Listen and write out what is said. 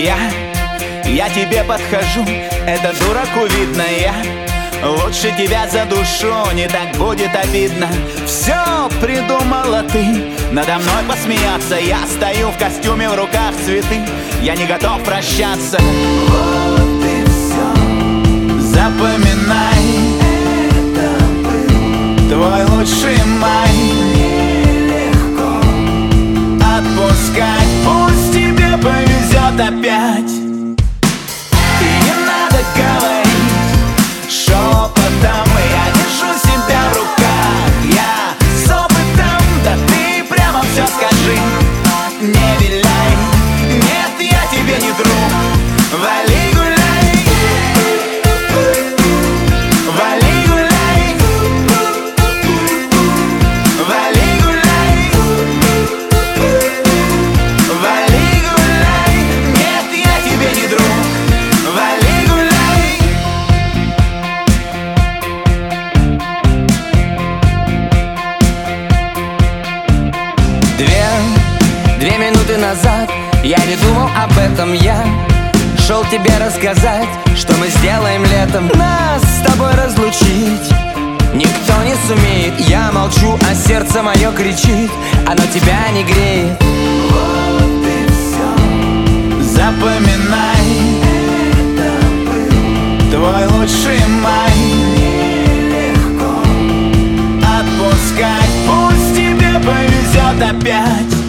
Я тебе подхожу, это дураку видно я. Лучше тебя задушу, не так будет обидно. Все придумала ты, надо мной посмеяться. Я стою в костюме, в руках цветы, я не готов прощаться. Вот и все, запоминай, это был твой лучший май. Нелегко отпускать, пусть тебе повезет опять. И не надо говорить шепотом, я держу себя в руках. Я с опытом, да ты прямо все скажи. Не виляй, нет, я тебе не друг. Вали гуляй, вали гуляй, вали гуляй, вали гуляй. Нет, я тебе не друг. Вали гуляй. Две минуты назад я не думал об этом. Я шел тебе рассказать, что мы сделаем летом. Нас с тобой разлучить никто не сумеет. Я молчу, а сердце мое кричит, оно тебя не греет. Вот и все, запоминай, это был твой лучший май. Нелегко отпускать, пусть тебе повезет опять.